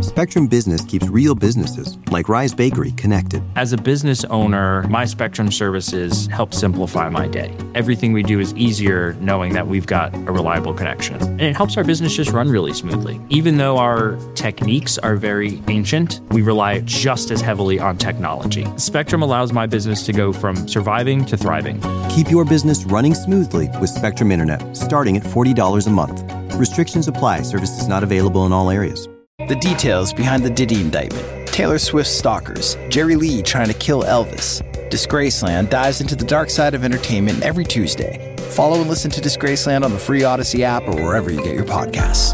Spectrum Business keeps real businesses, like Rise Bakery, connected. As a business owner, my Spectrum services help simplify my day. Everything we do is easier knowing that we've got a reliable connection. And it helps our business just run really smoothly. Even though our techniques are very ancient, we rely just as heavily on technology. Spectrum allows my business to go from surviving to thriving. Keep your business running smoothly with Spectrum Internet, starting at $40 a month. Restrictions apply. Services not available in all areas. The details behind the Diddy indictment. Taylor Swift's stalkers. Jerry Lee trying to kill Elvis. Disgraceland dives into the dark side of entertainment every Tuesday. Follow and listen to Disgraceland on the free Odyssey app or wherever you get your podcasts.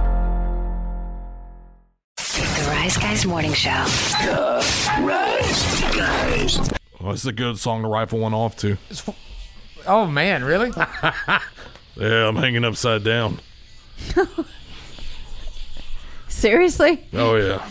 The Rise Guys Morning Show. The Rise Guys. Well, it's a good song to rifle one off to. Oh, man, really? Yeah, I'm hanging upside down. Seriously? Oh, yeah.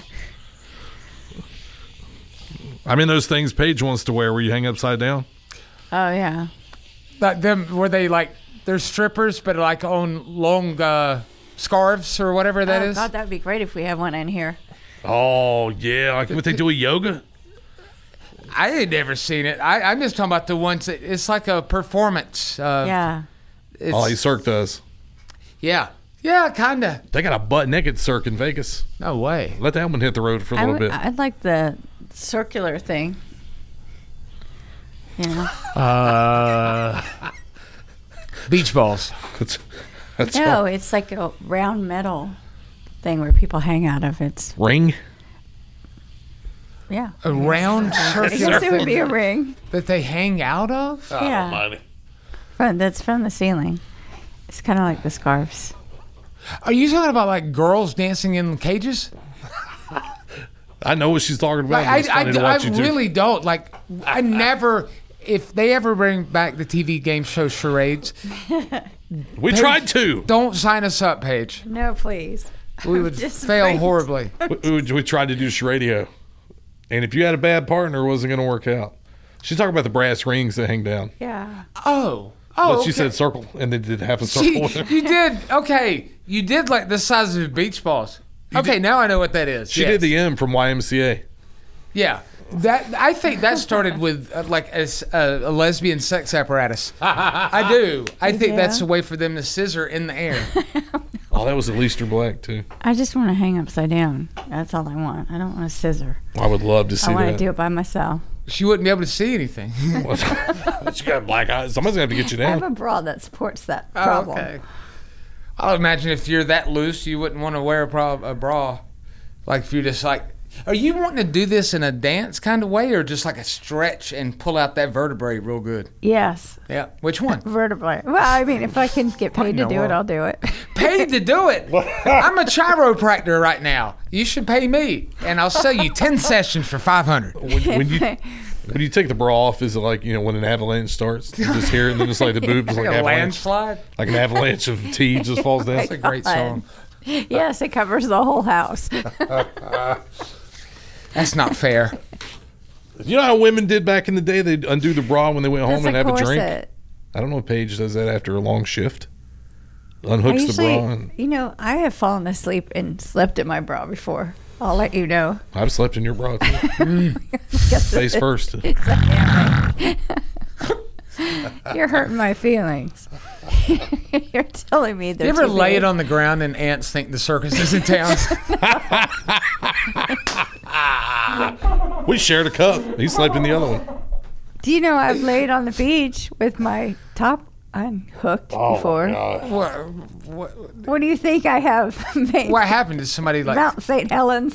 I mean, those things Paige wants to wear where you hang upside down. Oh, yeah. Were they like, they're strippers, but like on long scarves or whatever that is? God, that would be great if we had one in here. Oh, yeah. Like what they do with yoga? I ain't never seen it. I'm just talking about the ones that it's like a performance. Yeah. Ollie Cirque does. Yeah. Yeah, kind of. They got a butt-naked Cirque in Vegas. No way. Let that one hit the road for a little bit. I'd like the circular thing. Yeah. Beach balls. That's No, it's like a round metal thing where people hang out of. It's ring? Yeah. A round I circular guess it would be a thing ring. that they hang out of? Yeah. That's from the ceiling. It's kind of like the scarves. Are you talking about like girls dancing in cages? I know what she's talking about. Like, It's funny to I watch you two. really don't. Like, I never, if they ever bring back the TV game show charades, We tried to. don't sign us up, Paige. No, please. We would Just fail afraid. horribly. We tried to do radio. And if you had a bad partner, it wasn't going to work out. She's talking about the brass rings that hang down. Yeah. Oh. But Oh, she okay. said circle, and they did half a circle. You did. Okay. You did like the size of beach balls. Okay, now I know what that is. She Yes. did the M from YMCA. Yeah. I think that started with like a lesbian sex apparatus. I do. I think Yeah. that's a way for them to scissor in the air. Oh, that was at Easter Black, too. I just want to hang upside down. That's all I want. I don't want a scissor. I would love to see I want that. to do it by myself. She wouldn't be able to see anything. She got black eyes. Somebody's going to have to get you I have down. a bra that supports that problem. Oh, okay. I'll imagine if you're that loose, you wouldn't want to wear a bra. Like if you're just like, are you wanting to do this in a dance kind of way or just like a stretch and pull out that vertebrae real good? Yes. Yeah. Which one? Vertebrae. Well, I mean, if I can get paid to in the do it, world? I'll do it. Paid to do it. I'm a chiropractor right now. You should pay me, and I'll sell you 10 sessions for $500. When you take the bra off, is it like, when an avalanche starts? You just hear it, and then it's like the boobs, like Like an a avalanche. landslide. Like an avalanche of tea just falls down. That's a great song. Yes, it covers the whole house. That's not fair. You know how women did back in the day? They'd undo the bra when they went home That's and a have a drink? corset. I don't know if Paige does that after a long shift. I Unhooks the usually, bra. And I have fallen asleep and slept in my bra before. I'll let you know. I've slept in your bra, too. Face first. You're hurting my feelings. You're telling me that. You ever lay it on the ground and ants think the circus is in town? We shared a cup. He slept in the other one. Do you know I've laid on the beach with my top unhooked before? What do you think I have made? What happened to somebody like Mount St. Helens?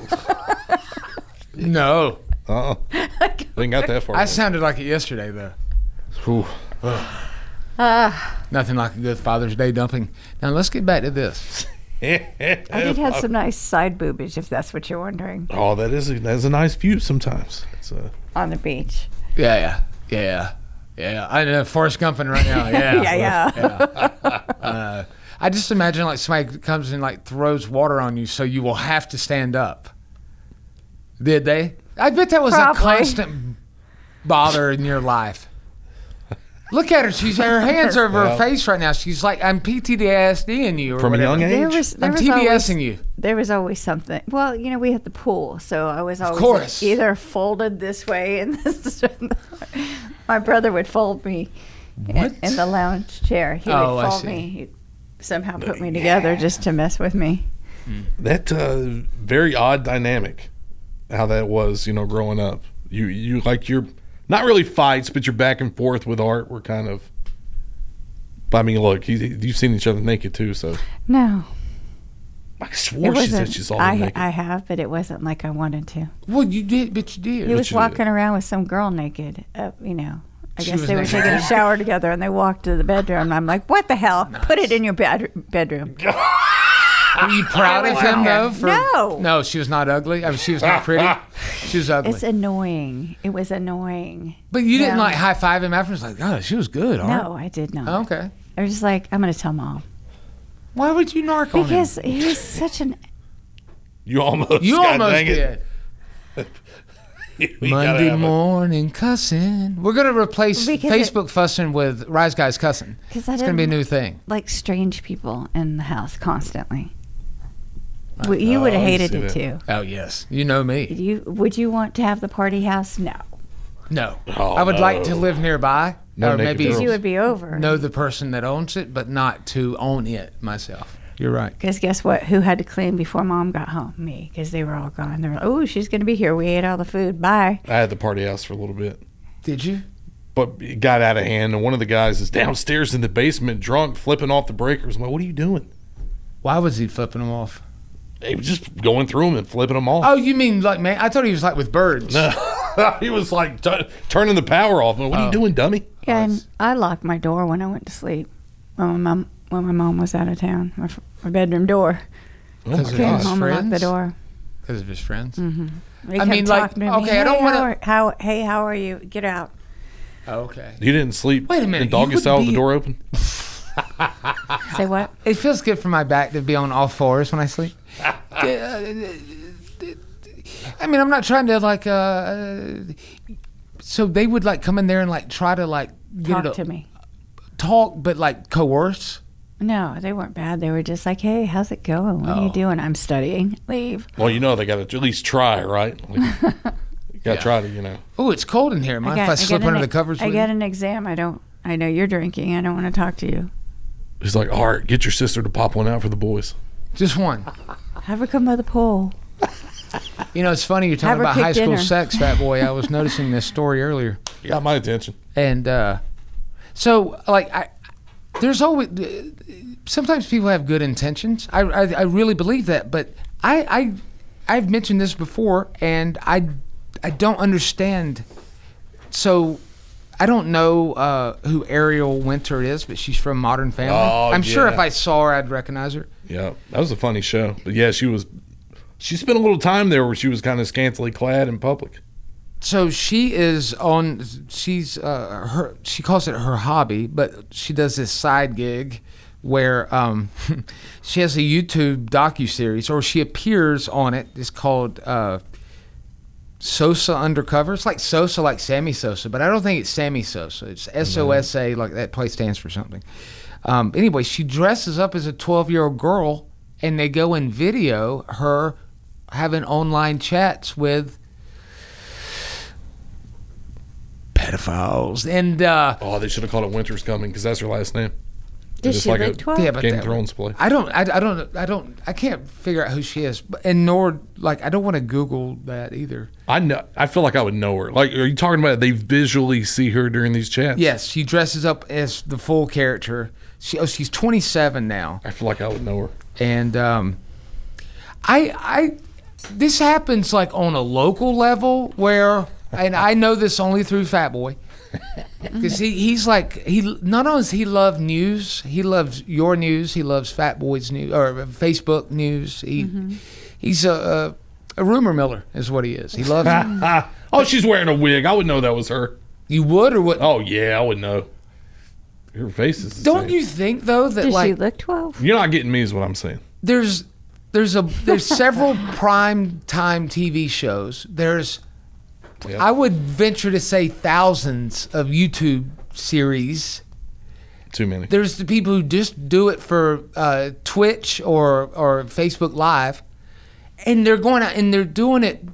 No. They got that far. I sounded like it yesterday, though. Whew. Nothing like a good Father's Day dumping. Now, let's get back to this. I did have some nice side boobage, if that's what you're wondering, Oh, that's a nice view sometimes. on the beach. Yeah. I know Forrest Gumping right now. Yeah. I just imagine like somebody comes and like throws water on you, so you will have to stand up. Did they? I bet that was Probably. a constant bother in your life. Look at her. Her hands are over her face right now. She's like, I'm PTSDing you. Or From whatever. a young age? I'm TBSing you. There was always something. Well, we had the pool, so I was always course. either folded this way and this. My brother would fold me in the lounge chair. He would fold me. He'd somehow put me together just to mess with me. That very odd dynamic, how that was, growing up. You like your not really fights, but your back and forth with Art were kind of. I mean, look, you've seen each other naked too, so. No. I swore she said she saw him naked. I have, but it wasn't like I wanted to. Well, you did, but you did. He was walking around with some girl naked, I guess they were taking a shower together, and they walked to the bedroom. And I'm like, what the hell? Nice. Put it in your bedroom. Were you proud of him, though? No. No, she was not ugly? I mean, she was not pretty? She was ugly. It's annoying. It was annoying. But you didn't, high-five him afterwards? Like, oh, she was good, Art. No, I did not. Oh, okay. I was just like, I'm going to tell Mom. Why would you narc on him? Because he's such an... You almost did. Monday morning cussing. We're going to replace Facebook fussing with Rise Guys cussing. It's going to be a new thing. Like strange people in the house constantly. You would have hated it too. Oh, yes. You know me. Would you want to have the party house? No. No. I would like to live nearby. No, or maybe you would be over. Know the person that owns it, but not to own it myself. You're right. Because guess what? Who had to clean before Mom got home? Me, because they were all gone. They were like, oh, she's going to be here. We ate all the food. Bye. I had the party house for a little bit. Did you? But it got out of hand, and one of the guys is downstairs in the basement drunk, flipping off the breakers. I'm like, what are you doing? Why was he flipping them off? He was just going through them and flipping them off. Oh, you mean like, man, I thought he was like with birds. No. He was like turning the power off. What are you doing, dummy? Yeah, and I locked my door when I went to sleep. When my mom was out of town, my bedroom door. Because of came his home friends? and locked the door. Because of his friends? Mm-hmm. I mean, like, okay, I don't want to... Hey, how are you? Get out. Oh, okay. You didn't sleep Wait a minute, in doggy style with the door open? Say what? It feels good for my back to be on all fours when I sleep. I mean, I'm not trying to like. So they would like come in there and like try to like talk to me. Talk, but like coerce. No, they weren't bad. They were just like, "Hey, how's it going? What are you doing?" "I'm studying." Leave. Well, they got to at least try, right? Like, you got to try to, Oh, it's cold in here. Mind if I slip under the covers? I got an exam. I know you're drinking. I don't want to talk to you. He's like, all right, get your sister to pop one out for the boys. Just one. Have her come by the pool. It's funny you're talking about high school sex, fat boy. I was noticing this story earlier. You got my attention. And so, like, there's always sometimes people have good intentions. I really believe that, but I've mentioned this before, and I don't understand. So I don't know who Ariel Winter is, but she's from Modern Family. I'm sure if I saw her, I'd recognize her. Yeah, that was a funny show. But yeah, she spent a little time there where she was kind of scantily clad in public. So she is on. She calls it her hobby, but she does this side gig where she has a YouTube docuseries, or she appears on it. It's called Sosa Undercover. It's like Sosa, like Sammy Sosa, but I don't think it's Sammy Sosa. It's SOSA, like that place stands for something. Anyway, she dresses up as a 12-year-old girl, and they go and video her having online chats with pedophiles. And they should have called it Winter's Coming, because that's her last name. Did she look 12? Yeah, but Game of Thrones play. I can't figure out who she is, and nor I don't want to Google that either. I feel like I would know her. Like, are you talking about they visually see her during these chats? Yes, she dresses up as the full character. She's 27 now. I feel like I would know her. And this happens like on a local level where, and I know this only through Fat Boy. Because he's like, not only does he love news, he loves your news, he loves Fat Boy's news, or Facebook news. He's a rumor miller is what he is. He loves it. Oh, she's wearing a wig. I would know that was her. You would, or what? Oh, yeah, I would know. Her face is the Don't same. you think, though, that Does like... she look 12? You're not getting me is what I'm saying. There's several prime time TV shows. There's... Yep. I would venture to say thousands of YouTube series. Too many. There's the people who just do it for Twitch or Facebook Live, and they're going out and they're doing it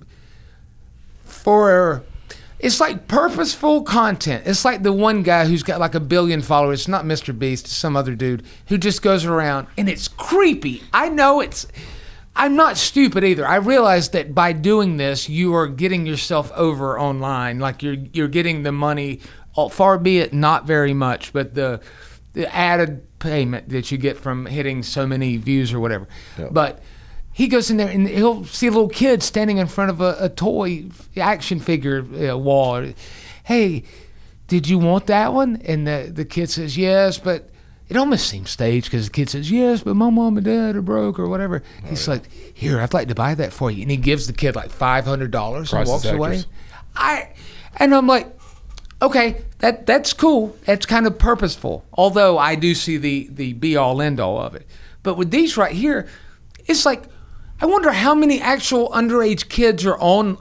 for. It's like purposeful content. It's like the one guy who's got like 1 billion followers. It's not Mr. Beast, it's some other dude who just goes around, and it's creepy. I know I'm not stupid either. I realize that by doing this, you are getting yourself over online. Like you're getting the money, far be it not very much, but the added payment that you get from hitting so many views or whatever. Yep. But he goes in there and he'll see a little kid standing in front of a toy action figure wall. Hey, did you want that one? And the kid says, yes, but it almost seems staged because the kid says, yes, but my mom and dad are broke or whatever. He's like, here, I'd like to buy that for you. And he gives the kid like $500 and walks away. And I'm like, okay, that's cool. That's kind of purposeful. Although I do see the be-all, end-all of it. But with these right here, it's like, I wonder how many actual underage kids are on.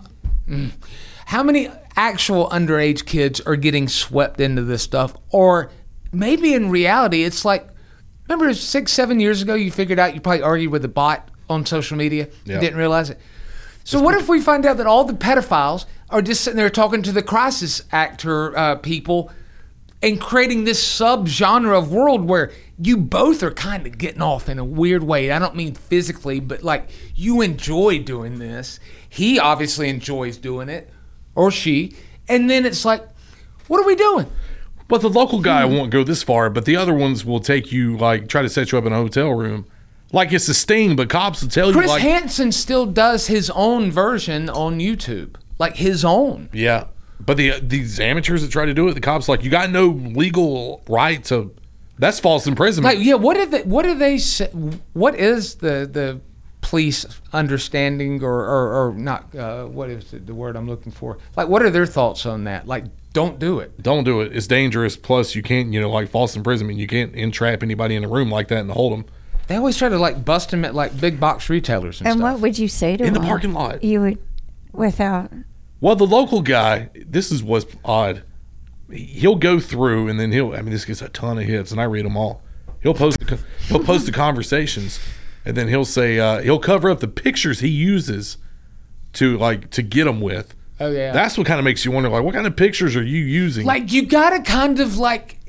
How many actual underage kids are getting swept into this stuff? Or maybe in reality, it's like, remember 6-7 years ago, you figured out you probably argued with a bot on social media? Yeah. You didn't realize it. So what if we find out that all the pedophiles are just sitting there talking to the crisis actor people and creating this sub-genre of world where you both are kind of getting off in a weird way. I don't mean physically, but like you enjoy doing this. He obviously enjoys doing it, or she. And then it's like, what are we doing? But the local guy won't go this far, but the other ones will take you, like, try to set you up in a hotel room. Like it's a sting, but cops will tell you, like... Chris Hansen still does his own version on YouTube. Like his own. Yeah. But these amateurs that try to do it, the cops like, you got no legal right to... That's false imprisonment. Like, yeah, what do they say? What is the police understanding or not? What is the word I'm looking for? Like, what are their thoughts on that? Like, don't do it. Don't do it. It's dangerous. Plus, you can't, like false imprisonment. You can't entrap anybody in a room like that and hold them. They always try to like bust them at like big box retailers and stuff. And what would you say to in them? The parking lot? You would, without. Well, the local guy. This is what's odd. He'll go through and then this gets a ton of hits and I read them all. He'll post the conversations and then he'll say he'll cover up the pictures he uses to get them with. Oh yeah. That's what kind of makes you wonder, like, what kind of pictures are you using? Like you gotta kind of like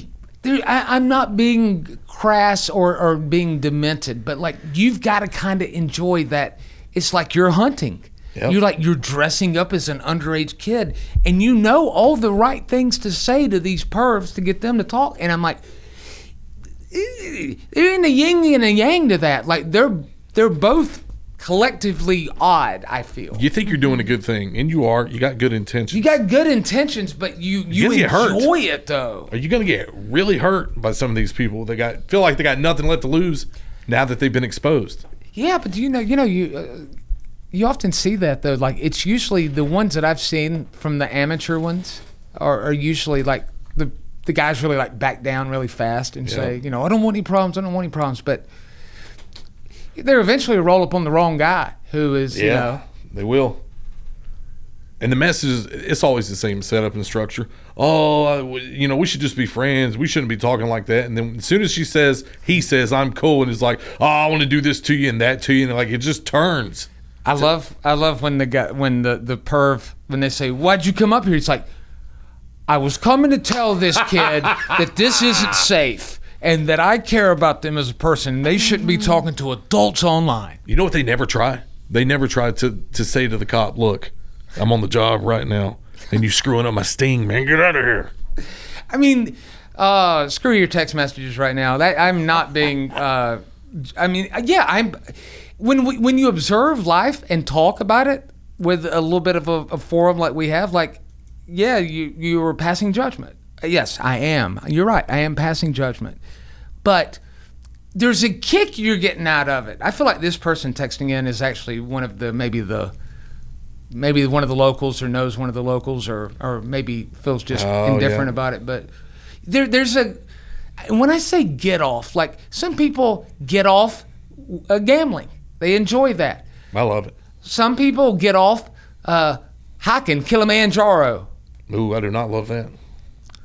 I'm not being crass or being demented, but like you've got to kind of enjoy that. It's like you're hunting. Yep. You're dressing up as an underage kid, and you know all the right things to say to these pervs to get them to talk. And I'm like, there ain't a yin and a yang to that. Like they're both collectively odd. I feel. You think you're doing a good thing, and you are. You got good intentions. You got good intentions, but you enjoy it though. Are you gonna get really hurt by some of these people that feel like they got nothing left to lose now that they've been exposed? Yeah, but you often see that though. Like it's usually the ones that I've seen from the amateur ones are usually like the guys really like back down really fast and say, I don't want any problems. I don't want any problems. But they're eventually roll up on the wrong guy who is, they will. And the message is, it's always the same setup and structure. Oh, we should just be friends. We shouldn't be talking like that. And then as soon as he says, I'm cool. And he's like, oh, I want to do this to you and that to you. And like, it just turns. I love when the perv, when they say, why'd you come up here? It's like, I was coming to tell this kid that this isn't safe and that I care about them as a person. They shouldn't be talking to adults online. You know what they never try? They never try to say to the cop, look, I'm on the job right now and you screwing up my sting, man. Get out of here. I mean, screw your text messages right now. I'm not being, When you observe life and talk about it with a little bit of a forum like we have, like, yeah, you are passing judgment. Yes, I am. You're right. I am passing judgment. But there's a kick you're getting out of it. I feel like this person texting in is actually one of the maybe one of the locals or knows one of the locals or maybe feels just indifferent about it. But there's when I say get off, like some people get off gambling. They enjoy that. I love it. Some people get off hiking Kilimanjaro. Ooh, I do not love that.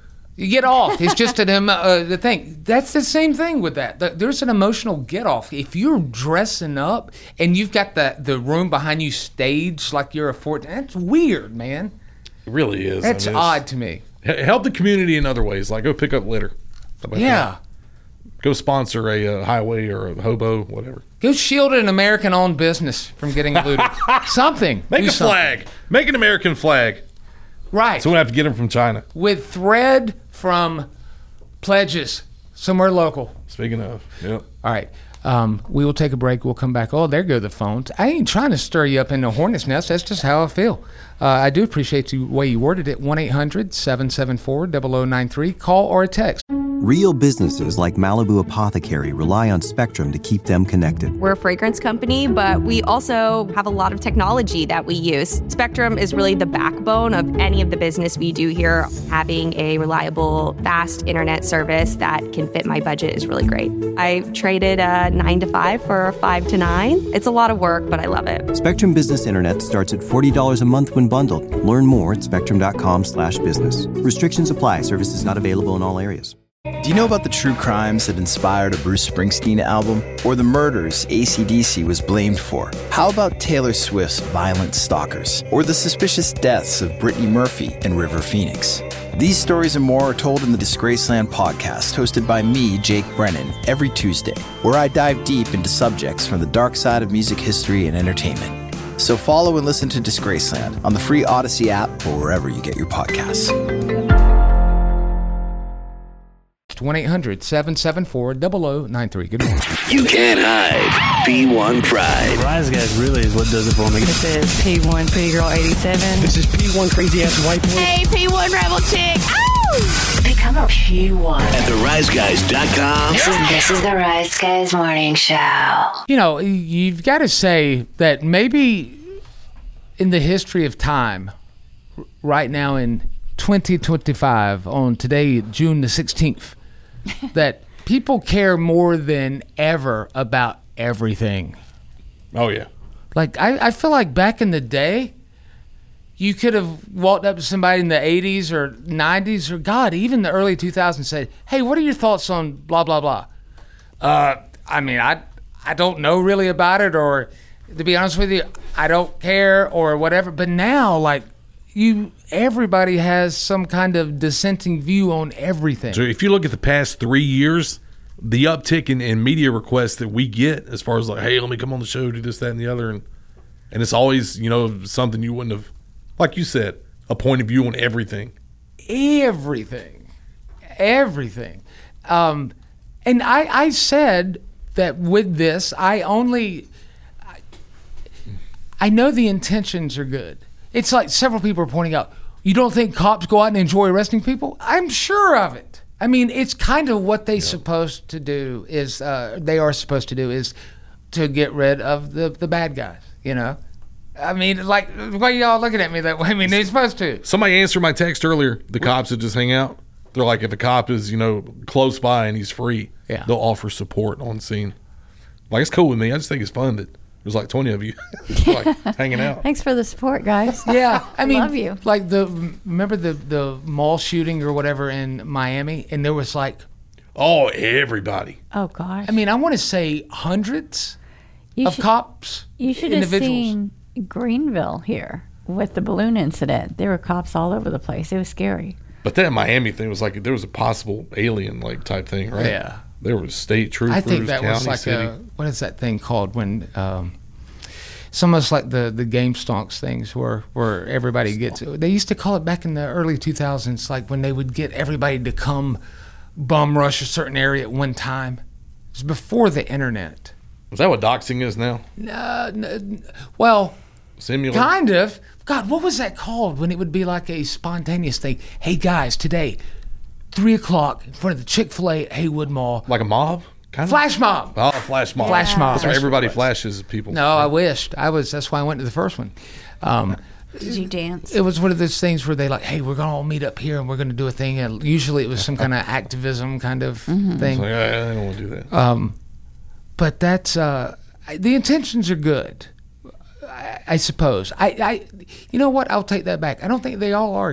You get off. It's just the thing. That's the same thing with that. There's an emotional get off. If you're dressing up and you've got the room behind you staged like you're a fort, that's weird, man. It really is. That's odd to me. Help the community in other ways, like go pick up litter. Yeah. Go sponsor a highway or a hobo, whatever. Go shield an American-owned business from getting looted. Something. Make a flag. Make an American flag. Right. So we don't have to get them from China. With thread from pledges somewhere local. Speaking of, yep. All right. We will take a break. We'll come back. Oh, there go the phones. I ain't trying to stir you up in the hornet's nest. That's just how I feel. I do appreciate the way you worded it. 1-800-774-0093. Call or text. Real businesses like Malibu Apothecary rely on Spectrum to keep them connected. We're a fragrance company, but we also have a lot of technology that we use. Spectrum is really the backbone of any of the business we do here. Having a reliable, fast internet service that can fit my budget is really great. I traded a 9 to 5 for a 5 to 9. It's a lot of work, but I love it. Spectrum Business Internet starts at $40 a month when bundled. Learn more at spectrum.com/business. Restrictions apply. Services not available in all areas. Do you know about the true crimes that inspired a Bruce Springsteen album? Or the murders AC/DC was blamed for? How about Taylor Swift's Violent Stalkers? Or the suspicious deaths of Brittany Murphy and River Phoenix? These stories and more are told in the Disgraceland podcast, hosted by me, Jake Brennan, every Tuesday, where I dive deep into subjects from the dark side of music history and entertainment. So follow and listen to Disgraceland on the free Odyssey app or wherever you get your podcasts. 1-800-774-0093. Good morning. You can't hide P1 pride. Rise Guys really is what does it for me. This is P1 Pretty Girl 87. This is P1 Crazy Ass White Boy. Hey, P1 Rebel Chick. Ow! Become a P1 at theriseguys.com. This is the Rise Guys Morning Show. You know, you've got to say that maybe in the history of time, right now in 2025, on today, June the 16th, that people care more than ever about everything. Oh, yeah. Like, I feel like back in the day, you could have walked up to somebody in the 80s or 90s or, God, even the early 2000s and said, hey, what are your thoughts on blah, blah, blah? I mean, I don't know really about it, or to be honest with you, I don't care or whatever. But now, like, everybody has some kind of dissenting view on everything. So if you look at the past 3 years, the uptick in media requests that we get as far as like, hey, let me come on the show, do this, that, and the other, and it's always, you know, something you wouldn't have, like you said, a point of view on everything. Everything. And I said that with this, I know the intentions are good. It's like several people are pointing out, you don't think cops go out and enjoy arresting people? I'm sure of it. I mean, it's kind of what they are supposed to do is to get rid of the bad guys, you know? I mean, like, why are y'all looking at me that way? I mean, they're supposed to. Somebody answered my text earlier, the cops that just hang out. They're like, if a cop is, you know, close by and he's free, they'll offer support on scene. Like, it's cool with me. I just think it's fun that there's like 20 of you like hanging out. Thanks for the support, guys. Yeah, I mean, love you. Like remember the mall shooting or whatever in Miami, and there was like, everybody. Oh gosh. I mean, I want to say hundreds of cops. You should have seen Greenville here with the balloon incident. There were cops all over the place. It was scary. But that Miami thing was like there was a possible alien like type thing, right? Yeah. There was state troopers. I think that was like city. What is that thing called when? It's almost like the game stonks things where everybody gets. They used to call it back in the early 2000s, like when they would get everybody to come bum rush a certain area at one time. It was before the internet. Is that what doxing is now? Well, simulator. Kind of. God, what was that called when it would be like a spontaneous thing? Hey guys, today, 3:00 in front of the Chick-fil-A at Haywood Mall. Like a mob? Kind of? Flash mob. Oh, flash mob. Flash mob. That's where everybody flashes people. No, I wished. That's why I went to the first one. Did you dance? It was one of those things where they like, hey, we're going to all meet up here and we're going to do a thing. And usually it was some kind of activism kind of thing. It's like, I don't want to do that. But that's, the intentions are good, I suppose. You know what? I'll take that back. I don't think they all are good.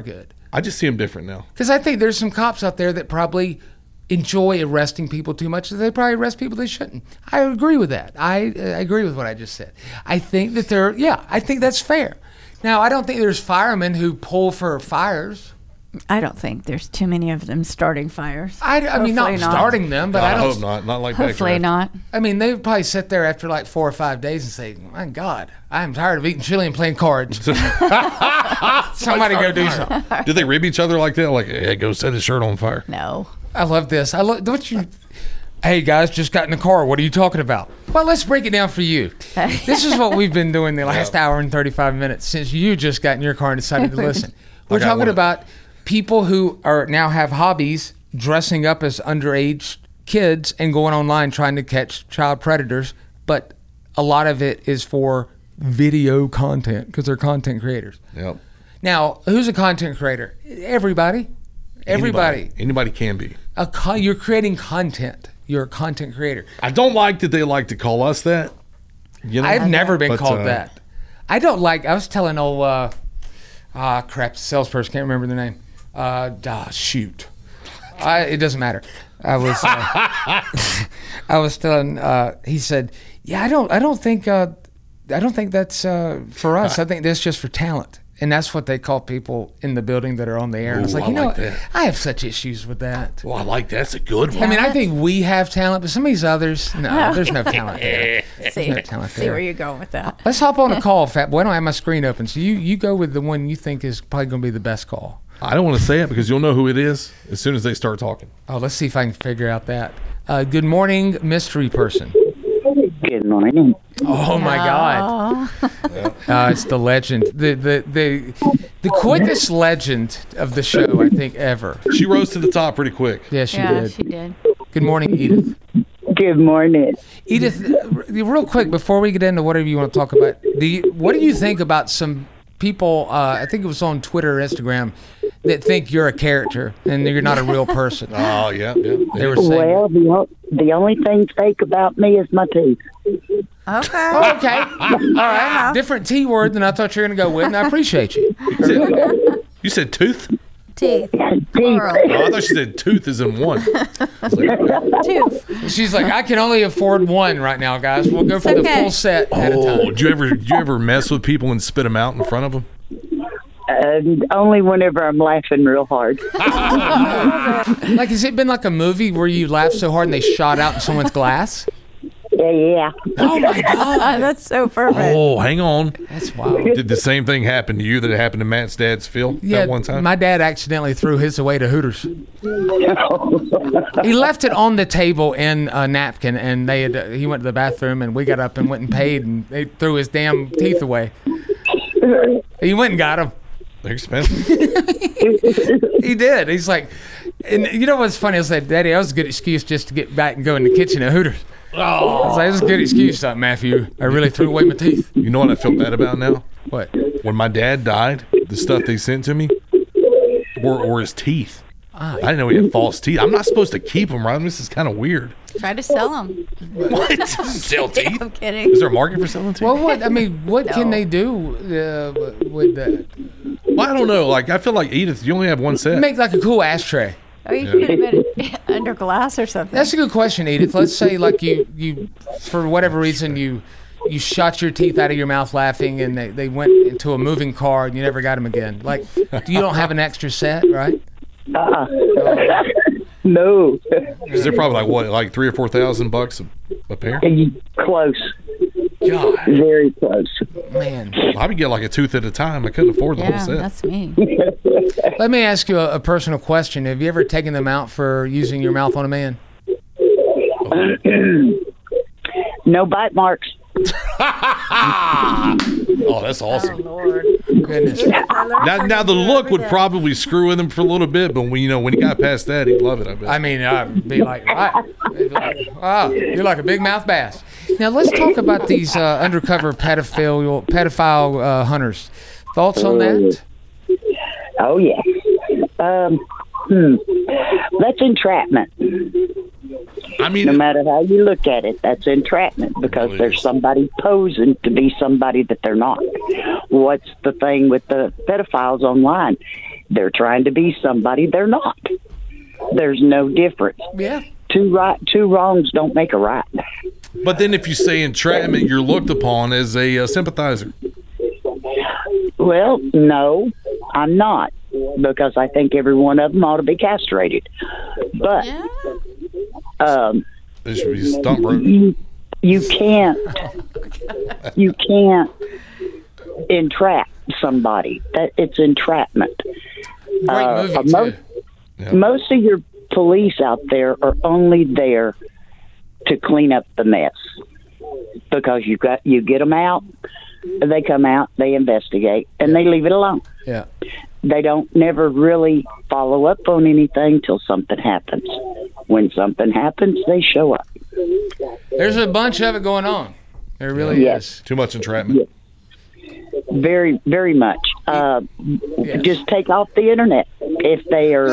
I just see them different now. Because I think there's some cops out there that probably enjoy arresting people too much. They probably arrest people they shouldn't. I agree with that. I agree with what I just said. I think that I think that's fair. Now, I don't think there's firemen who pull for fires. I don't think there's too many of them starting fires. I mean, not starting them, but I hope not. Not like hopefully not. I mean, they would probably sit there after like 4 or 5 days and say, "My God, I'm tired of eating chili and playing cards. Somebody go do something." Do they rib each other like that? Like, hey, go set his shirt on fire. No. I love this. Don't you? Hey guys, just got in the car. What are you talking about? Well, let's break it down for you. This is what we've been doing the last hour and 35 minutes since you just got in your car and decided to listen. We're talking about people who are now have hobbies dressing up as underage kids and going online trying to catch child predators, but a lot of it is for video content because they're content creators. Yep. Now, who's a content creator? Everybody. Anybody can be. You're creating content. You're a content creator. I don't like that they like to call us that. You know? I've never been called that. I don't like. I was telling old salesperson, can't remember the name. Shoot. It doesn't matter. I was telling. He said, "Yeah, I don't think that's for us. I think that's just for talent." And that's what they call people in the building that are on the air. And it's like, I have such issues with that. Well, I like that. That's a good one. I mean, I think we have talent, but some of these others, no, there's no talent there. See where you're going with that. Let's hop on a call, Fat Boy. I don't have my screen open. So you go with the one you think is probably going to be the best call. I don't want to say it because you'll know who it is as soon as they start talking. Oh, let's see if I can figure out that. Good morning, mystery person. Good morning. Oh my God! It's the legend, the quickest legend of the show I think ever. She rose to the top pretty quick. Yeah, she did. Good morning, Edith. Good morning, Edith. Real quick before we get into whatever you want to talk about, what do you think about some people? I think it was on Twitter or Instagram that think you're a character and you're not a real person. Oh yeah. They were saying. Well, the only thing fake about me is my teeth. Okay. All right. Different T word than I thought you were going to go with, and I appreciate you. You said tooth? Teeth. Oh, I thought she said tooth is in one. Tooth. She's like, I can only afford one right now, guys. We'll go for the full set at a time. Do you ever mess with people and spit them out in front of them? Only whenever I'm laughing real hard. Like, has it been like a movie where you laughed so hard and they shot out in someone's glass? Yeah. Oh my God, that's so perfect. Oh, hang on. That's wild. Did the same thing happen to you that happened to Matt's dad's Phil that one time? My dad accidentally threw his away to Hooters. He left it on the table in a napkin, and he went to the bathroom, and we got up and went and paid, and they threw his damn teeth away. He went and got them. They're expensive. He did. He's like, and you know what's funny? I said, Daddy, that was a good excuse just to get back and go in the kitchen at Hooters. Oh. I was like, it was a good excuse, Matthew. I really threw away my teeth. You know what I feel bad about now? What? When my dad died, the stuff they sent to me were his teeth. I didn't know he had false teeth. I'm not supposed to keep them, right? This is kind of weird. Try to sell them. What? Sell teeth? I'm kidding. Is there a market for selling teeth? Well, what can they do with that? Well, I don't know. Like, I feel like, Edith, you only have one set. Make like a cool ashtray. Oh, you could have been under glass or something. That's a good question, Edith. Let's say like you for whatever reason you shot your teeth out of your mouth laughing, and they went into a moving car and you never got them again. Like, you don't have an extra set, right? No. Because they're probably like $3,000 or $4,000 a pair? Close. God. Very close. Man. I would get like a tooth at a time. I couldn't afford the whole set. That's me. Let me ask you a personal question. Have you ever taken them out for using your mouth on a man? No bite marks. Oh, that's awesome. Oh, Lord. Goodness. Now the look would probably screw with him for a little bit, but when he got past that, he'd love it, I bet. I mean, I'd be like, wow, you're like a big mouth bass. Now let's talk about these undercover pedophile hunters. Thoughts on that? Oh yeah. That's entrapment. I mean, no matter how you look at it, that's entrapment because there's somebody posing to be somebody that they're not. What's the thing with the pedophiles online? They're trying to be somebody they're not. There's no difference. Yeah. Two wrongs don't make a right. But then if you say entrapment, you're looked upon as a sympathizer. Well, no, I'm not, because I think every one of them ought to be castrated. But They should be stump broke. you can't entrap somebody. That it's entrapment. Great movie too. Most of your police out there are only there to clean up the mess, because you get them out, they come out, they investigate, and they leave it alone. Yeah. They don't never really follow up on anything till something happens. When something happens, they show up. There's a bunch of it going on. There really is. Too much entrapment. Very, very much. Just take off the internet. If they are,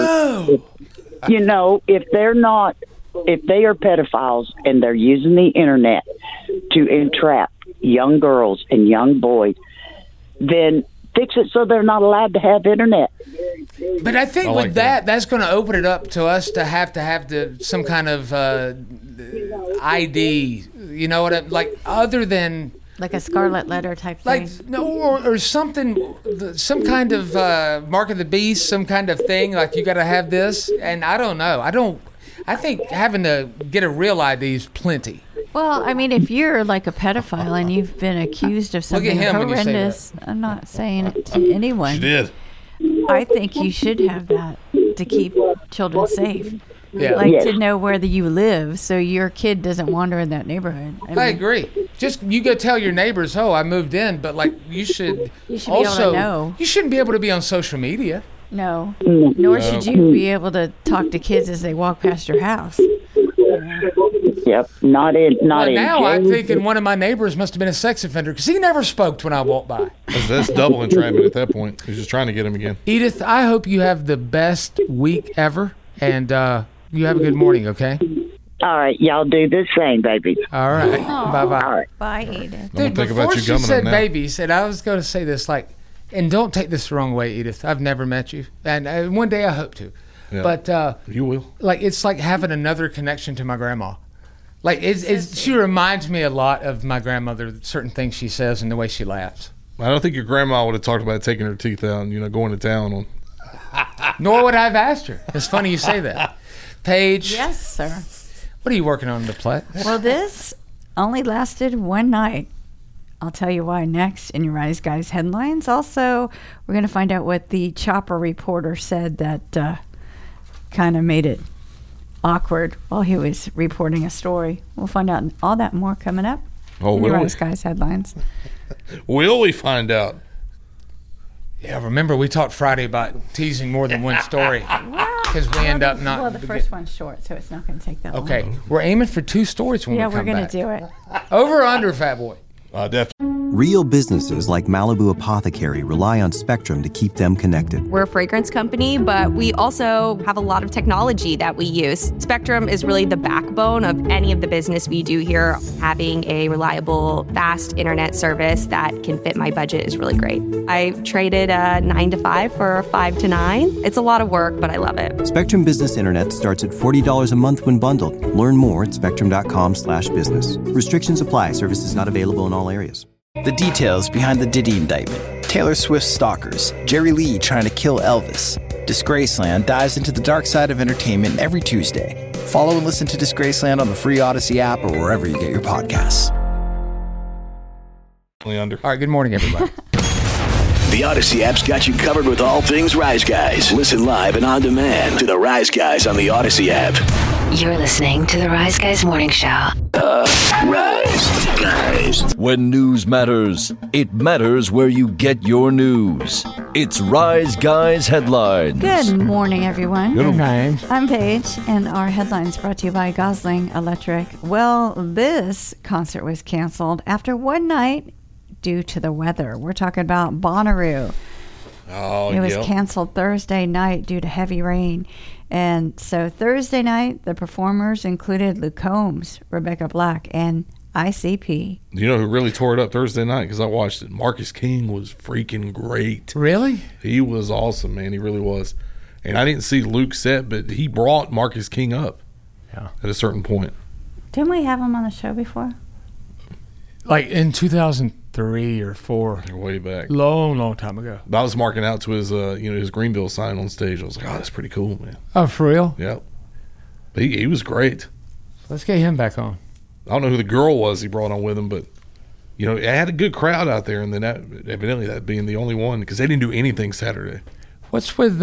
if they are pedophiles and they're using the internet to entrap young girls and young boys, then fix it so they're not allowed to have internet. But I think with that's going to open it up to us to have some kind of ID. You know what I like? Other than like a scarlet letter type thing. Like no, or something, some kind of mark of the beast, some kind of thing. Like you got to have this, and I don't know. I think having to get a real ID is plenty. Well, I mean, if you're like a pedophile and you've been accused of something horrendous, I'm not saying it to anyone. She did. I think you should have that to keep children safe. Yeah. To know where you live so your kid doesn't wander in that neighborhood. I agree. Just you go tell your neighbors, "Oh, I moved in," but like you should also be able to know. You shouldn't be able to be on social media. No. Nor should you be able to talk to kids as they walk past your house. Yep, not in. Now I'm thinking one of my neighbors must have been a sex offender because he never spoke when I walked by. That's double entrapment at that point. He's just trying to get him again. Edith, I hope you have the best week ever, and you have a good morning. Okay. All right, y'all do the same, baby. All right. Bye-bye. All right. Bye, Edith. Dude, before she said babies, and I was going to say this, like, and don't take this the wrong way, Edith. I've never met you, and one day I hope to. Yeah. But you will. Like, it's like having another connection to my grandma. Like, she reminds me a lot of my grandmother. Certain things she says and the way she laughs. I don't think your grandma would have talked about taking her teeth out and going to town on. Nor would I have asked her. It's funny you say that. Paige. Yes, sir. What are you working on, the Plet? Well, this only lasted one night. I'll tell you why next in your Rise Guys headlines. Also, we're going to find out what the Chopper reporter said that kind of made it awkward while he was reporting a story. We'll find out all that and more coming up in your Rise Guys headlines. Will we find out? Yeah, remember we talked Friday about teasing more than one story because we end up not. Well, the first one's short, so it's not going to take that long. Okay, we're aiming for 2 stories when we come back. Yeah, we're going to do it. Over or under, Fat Boy? Definitely. Real businesses like Malibu Apothecary rely on Spectrum to keep them connected. We're a fragrance company, but we also have a lot of technology that we use. Spectrum is really the backbone of any of the business we do here. Having a reliable, fast internet service that can fit my budget is really great. I traded a 9 to 5 for a 5 to 9. It's a lot of work, but I love it. Spectrum Business Internet starts at $40 a month when bundled. Learn more at spectrum.com/business. Restrictions apply. Services not available in all areas. The details behind the Diddy indictment, Taylor Swift's stalkers, Jerry Lee trying to kill Elvis. Disgraceland dives into the dark side of entertainment every Tuesday. Follow and listen to Disgraceland on the free Odyssey app or wherever you get your podcasts. All right, good morning, everybody. The Odyssey app's got you covered with all things Rise Guys. Listen live and on demand to the Rise Guys on the Odyssey app. You're listening to the Rise Guys Morning Show. Rise Guys. When news matters, it matters where you get your news. It's Rise Guys Headlines. Good morning, everyone. Good morning. I'm Paige, and our headlines brought to you by Gosling Electric. Well, this concert was canceled after one night due to the weather. We're talking about Bonnaroo. It was canceled Thursday night due to heavy rain. And so Thursday night, the performers included Luke Combs, Rebecca Black, and ICP. You know who really tore it up Thursday night? Because I watched it. Marcus King was freaking great. Really? He was awesome, man. He really was. And I didn't see Luke set, but he brought Marcus King up at a certain point. Didn't we have him on the show before? Like in 2003 or 4. Way back. Long time ago. I was marking out to his, his Greenville sign on stage. I was like, oh, that's pretty cool, man. Oh, for real? Yep. But he was great. Let's get him back on. I don't know who the girl was he brought on with him, but, it had a good crowd out there, and then evidently that being the only one, because they didn't do anything Saturday. What's with,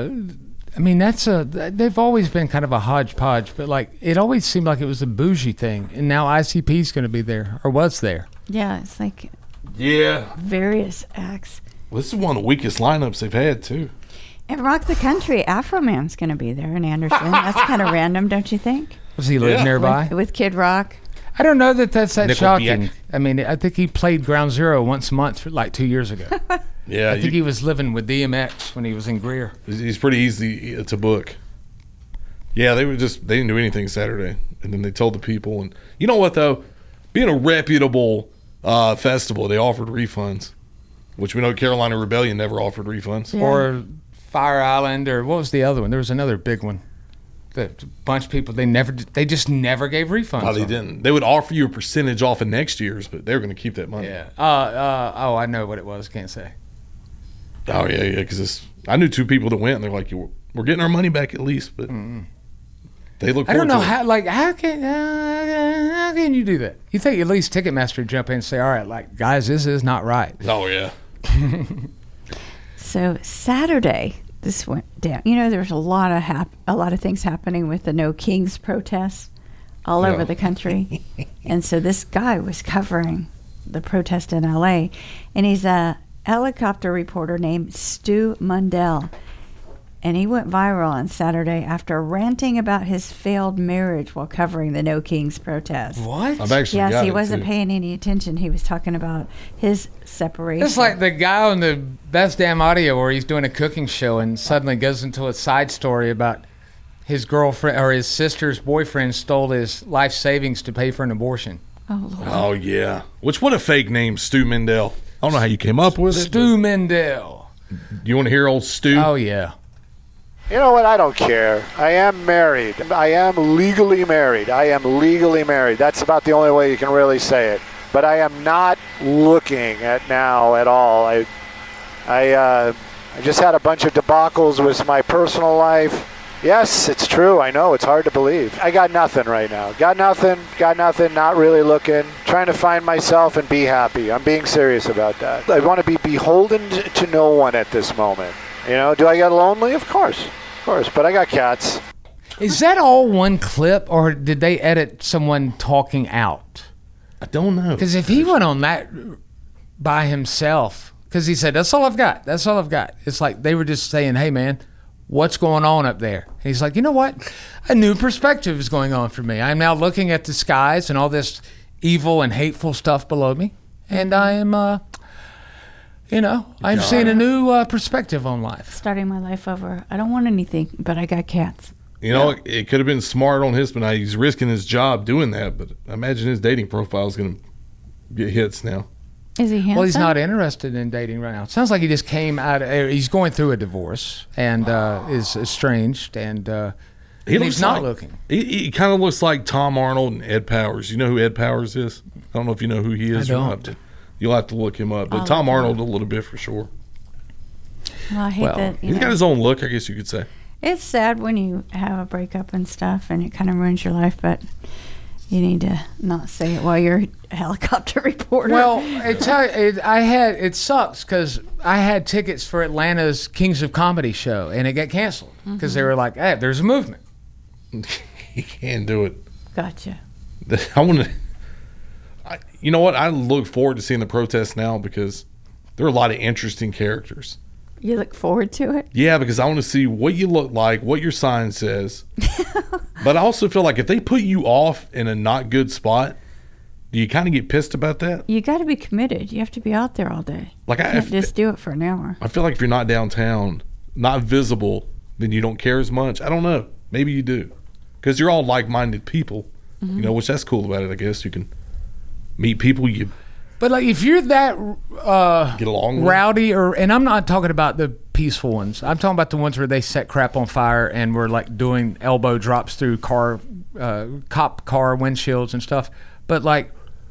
they've always been kind of a hodgepodge, but like, it always seemed like it was a bougie thing, and now ICP's going to be there, or was there. Yeah, it's like various acts. Well, this is one of the weakest lineups they've had, too. And Rock the Country, Afro Man's going to be there in Anderson. That's kind of random, don't you think? Does he live nearby? With Kid Rock. I don't know that's that Nickelback. shocking. I mean, I think he played Ground Zero once a month for like 2 years ago. Yeah. I think he was living with DMX when he was in Greer. He's pretty easy to book. Yeah, they didn't do anything Saturday. And then they told the people. And you know what, though? Being a reputable festival, they offered refunds, which we know Carolina Rebellion never offered refunds. Yeah. Or Fire Island, or what was the other one? There was another big one. A bunch of people, they just never gave refunds. No, they didn't. They would offer you a percentage off of next year's, but they were going to keep that money. Yeah. I know what it was. Can't say. Oh, yeah, because I knew 2 people that went, and they're like, we're getting our money back at least, but they look forward to it. I don't know how can you do that? You think at least Ticketmaster would jump in and say, all right, like, guys, this is not right. Oh, yeah. So Saturday, this went down. There's a lot of things happening with the No Kings protests all over the country. And so this guy was covering the protest in LA, and he's a helicopter reporter named Stu Mundell. And he went viral on Saturday after ranting about his failed marriage while covering the No Kings protest. What? I've actually got Yes, he it, wasn't too. paying any attention. He was talking about his separation. It's like the guy on the Best Damn Audio where he's doing a cooking show and suddenly goes into a side story about his girlfriend or his sister's boyfriend stole his life savings to pay for an abortion. Oh, Lord. Oh, yeah. What a fake name, Stu Mendel. I don't know how you came up with it. Stu Mendel. You want to hear old Stu? Oh, yeah. You know what? I don't care. I am married. I am legally married. That's about the only way you can really say it. But I am not looking at now at all. I just had a bunch of debacles with my personal life. Yes, it's true. I know. It's hard to believe. I got nothing right now. Got nothing. Not really looking. Trying to find myself and be happy. I'm being serious about that. I want to be beholden to no one at this moment. Do I get lonely? Of course. But I got cats. Is that all one clip, or did they edit someone talking out? I don't know. Because if he went on that by himself, because he said, that's all I've got. It's like they were just saying, hey, man, what's going on up there? And he's like, you know what? A new perspective is going on for me. I'm now looking at the skies and all this evil and hateful stuff below me, and I am... I'm seeing a new perspective on life. Starting my life over. I don't want anything, but I got cats. It could have been smart on his, but he's risking his job doing that. But I imagine his dating profile is going to get hits now. Is he handsome? Well, he's not interested in dating right now. It sounds like he just came out. He's going through a divorce and is estranged, and he's not looking. He kind of looks like Tom Arnold and Ed Powers. You know who Ed Powers is? I don't know if you know who he is. I don't. You'll have to look him up. But Tom Arnold a little bit for sure. Well, I hate that. He's got his own look, I guess you could say. It's sad when you have a breakup and stuff, and it kind of ruins your life, but you need to not say it while you're a helicopter reporter. Well, it sucks because I had tickets for Atlanta's Kings of Comedy show, and it got canceled because they were like, hey, there's a movement. You can't do it. Gotcha. You know what? I look forward to seeing the protests now because there are a lot of interesting characters. You look forward to it? Yeah, because I want to see what you look like, what your sign says. But I also feel like if they put you off in a not good spot, do you kind of get pissed about that? You got to be committed. You have to be out there all day. Like you can't just do it for an hour. I feel like if you're not downtown, not visible, then you don't care as much. I don't know. Maybe you do. Because you're all like-minded people, which that's cool about it, I guess. You can meet people. You But like, if you're that get along with. rowdy, and I'm not talking about the peaceful ones. I'm talking about the ones where they set crap on fire and we're like doing elbow drops through cop car windshields and stuff. But like,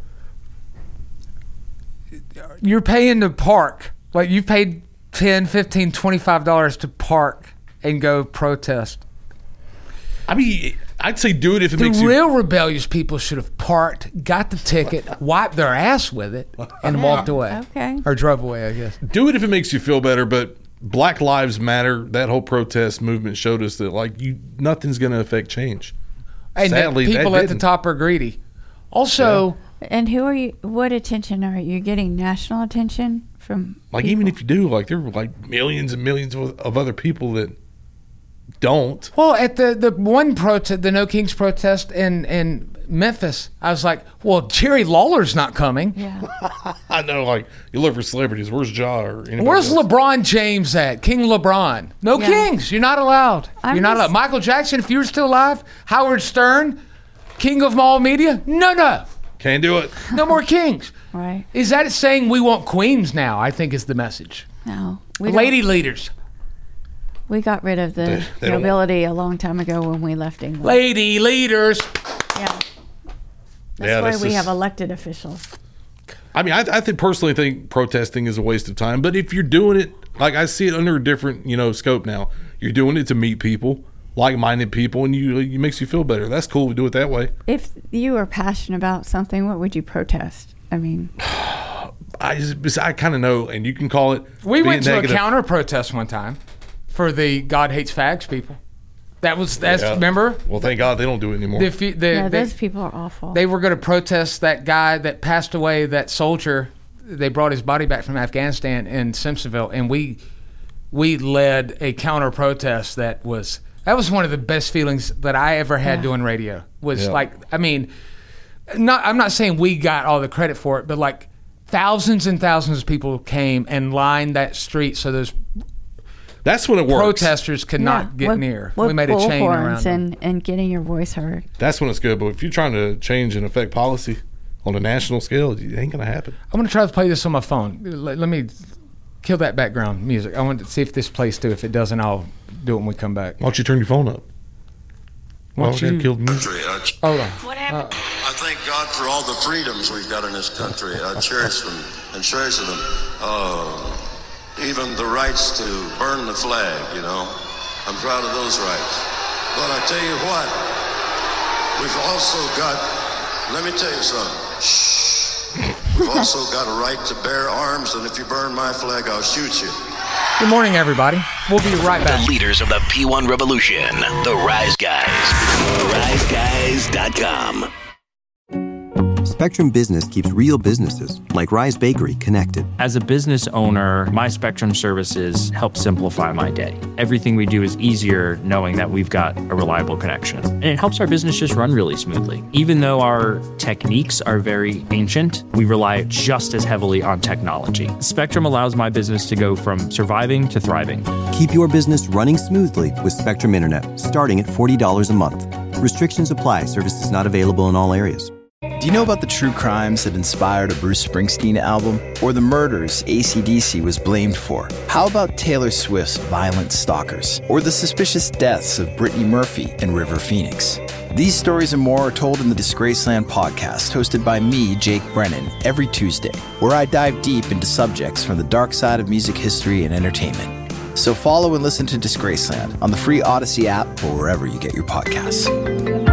you're paying to park. Like, you paid $10, $15, $25 to park and go protest. I mean, I'd say do it if it makes The you. real rebellious people should have parked, got the ticket, wiped their ass with it, and walked away. Okay. Or drove away, I guess. Do it if it makes you feel better, but Black Lives Matter, that whole protest movement showed us that nothing's going to affect change. And Sadly, people that at the didn't. top are greedy. Also, And who are you? What attention are you getting? National attention from? Like, even if you do, there were millions and millions of other people that don't. well, at the one protest, the No Kings protest in Memphis, I was like, well, Jerry Lawler's not coming. Yeah. I know, you look for celebrities. Where's Ja or anybody Where's else? LeBron James at? King LeBron. No Yeah. Kings. You're not allowed. I'm You're not just- allowed. Michael Jackson, if you were still alive. Howard Stern, king of all media. No. Can't do it. No more kings. Right. Is that saying we want queens now? I think is the message. No. Lady leaders. We got rid of the They don't- nobility a long time ago when we left England. Lady leaders. Yeah. That's Yeah, why that's we just- have elected officials. I mean, I personally think protesting is a waste of time. But if you're doing it, I see it under a different, scope now. You're doing it to meet people, like-minded people, and it makes you feel better. That's cool. We do it that way. If you were passionate about something, what would you protest? I mean, I kind of know, and you can call it. We being went to negative. a counter protest one time for the God Hates Fags people. That's Yeah. remember? Well, thank God they don't do it anymore. those people are awful. They were going to protest that guy that passed away, that soldier. They brought his body back from Afghanistan in Simpsonville, and we led a counter protest that was one of the best feelings that I ever had doing radio. Was Yeah. I'm not saying we got all the credit for it, but thousands and thousands of people came and lined that street so those That's when it works. protesters could not get near. We made a chain around them. and getting your voice heard. That's when it's good. But if you're trying to change and affect policy on a national scale, it ain't going to happen. I'm going to try to play this on my phone. Let me kill that background music. I want to see if this plays too. If it doesn't, I'll do it when we come back. Why don't you turn your phone up? Why don't you kill the music? Hold on. What happened? I thank God for all the freedoms we've got in this country. I cherish them and treasure them. Even the rights to burn the flag, I'm proud of those rights. But I tell you what, we've also got, let me tell you something. Shh. We've also got a right to bear arms, and if you burn my flag, I'll shoot you. Good morning, everybody. We'll be right back. The leaders of the P1 Revolution, the Rise Guys. RiseGuys.com. Spectrum Business keeps real businesses, like Rise Bakery, connected. As a business owner, my Spectrum services help simplify my day. Everything we do is easier knowing that we've got a reliable connection. And it helps our business just run really smoothly. Even though our techniques are very ancient, we rely just as heavily on technology. Spectrum allows my business to go from surviving to thriving. Keep your business running smoothly with Spectrum Internet, starting at $40 a month. Restrictions apply. Services not available in all areas. Do you know about the true crimes that inspired a Bruce Springsteen album? Or the murders AC/DC was blamed for? How about Taylor Swift's violent stalkers? Or the suspicious deaths of Brittany Murphy and River Phoenix? These stories and more are told in the Disgraceland podcast, hosted by me, Jake Brennan, every Tuesday, where I dive deep into subjects from the dark side of music history and entertainment. So follow and listen to Disgraceland on the free Odyssey app or wherever you get your podcasts.